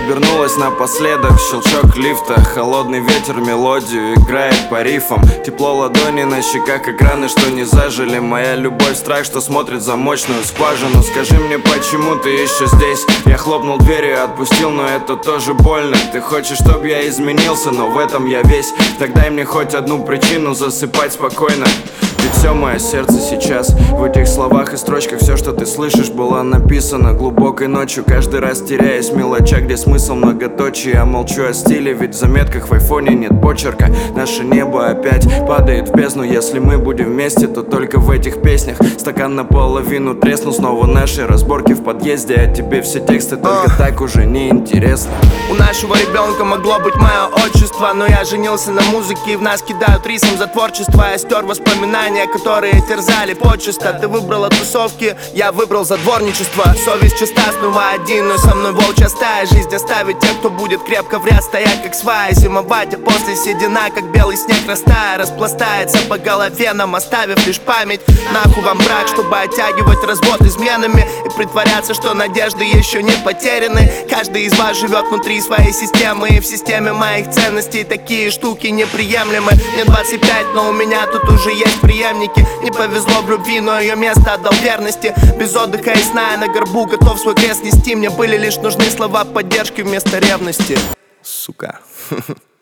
обернулась напоследок. Щелчок лифта, холодный ветер мелодию играет по рифам. Тепло ладони на щеках, экраны, что не зажили. Моя любовь, страх, что смотрит в замочную скважину. Скажи мне, почему ты еще здесь? Я хлопнул дверью и отпустил, но это тоже больно. Ты хочешь, чтобы я изменился, но в этом я весь. Так дай мне хоть одну причину засыпать спокойно. Ведь все мое сердце сейчас в этих словах и строчках. Все, что ты слышишь, было написано глубокой ночью. Каждый раз теряясь в мелочах, где смысл многоточие. Я молчу о стиле, ведь в заметках в айфоне нет почерка. Наше небо опять падает в бездну. Если мы будем вместе, то только в этих песнях. Стакан наполовину треснул, снова наши разборки в подъезде. А тебе все тексты только так уже не интересны. У нашего ребенка могло быть мое отчество, но я женился на музыке, и в нас кидают рисом за творчество. Я стер воспоминания, которые терзали почесто. Ты выбрала тусовки, я выбрал затворничество. Совесть чиста, снова один, но со мной волчья стая. Жизнь оставит тех, кто будет крепко в ряд стоять, как сваи. Зимовать, а после седина, как белый снег растая. Распластается по голове нам, оставив лишь память. Нахуй вам брак, чтобы оттягивать развод изменами и притворяться, что надежды еще не потеряны. Каждый из вас живет внутри своей системы, и в системе моих ценностей такие штуки неприемлемы. Мне 25, но у меня тут уже есть преемники. Не повезло в любви, но ее место отдал верности. Без отдыха и сна я на горбу готов свой крест нести. Мне были лишь нужны слова поддержки вместо ревности. Сука.